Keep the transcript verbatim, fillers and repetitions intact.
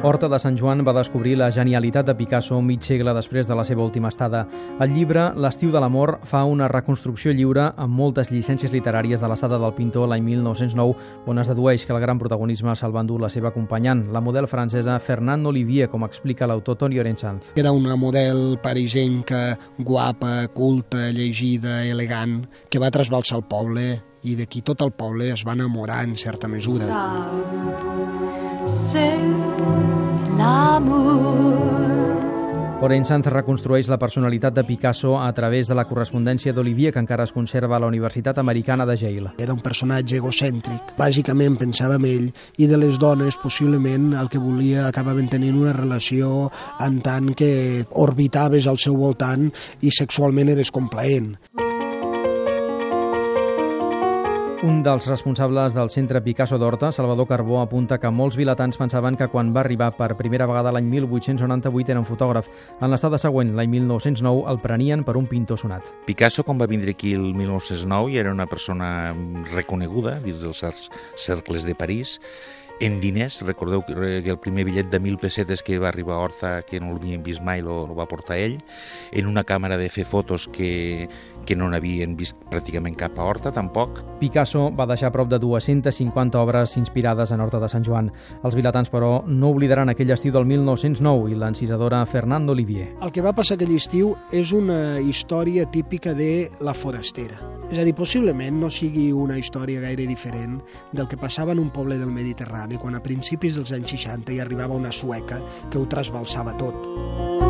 Horta de Sant Joan va descobrir la genialitat de Picasso mig segle després de la seva última estada. El llibre L'estiu de l'amor fa una reconstrucció lliure amb moltes llicències literàries de l'estada del pintor l'any mil nou-cents nou, on es dedueix que el gran protagonisme se'l va endur la seva acompanyant, la model francesa Fernande Olivier, com explica l'autor Toni Orensanz. Era una model parisenca, guapa, culta, llegida, elegant, que va trasbalsar el poble i d'aquí tot el poble es va enamorar en certa mesura. C'est l'amour. Orensanz reconstrueix la personalitat de Picasso a través de la correspondència d'Olivier, que encara es conserva a la Universitat Americana de Yale. Era un personatge egocèntric. Bàsicament pensava en ell, i de les dones possiblement el que volia acabaven tenint una relació en tant que orbitaves al seu voltant i sexualment eres complaent. Un dels responsables del Centre Picasso d'Horta, Salvador Carbó, apunta que molts vilatans pensaven que quan va arribar per primera vegada l'any mil vuit-cents noranta-vuit era un fotògraf. En l'estada següent, l'any mil nou-cents nou, el prenien per un pintor sonat. Picasso, quan va vindre aquí el mil nou-cents nou, ja era una persona reconeguda dins dels cercles de París. En diners, recordeu que el primer bitllet de mil pessetes que va arribar a Horta, que no l'havien vist mai, lo, lo va portar ell, en una càmera de fer fotos que, que no n'havien vist pràcticament cap a Horta, tampoc. Picasso va deixar prop de dues-centes cinquanta obres inspirades en Horta de Sant Joan. Els vilatans, però, no oblidaran aquell estiu del mil nou-cents nou i l'encisadora Fernande Olivier. El que va passar aquell estiu és una història típica de la forastera. És a dir, possiblement no sigui una història gaire diferent del que passava en un poble del Mediterrani quan a principis dels anys seixanta hi arribava una sueca que ho trasbalsava tot.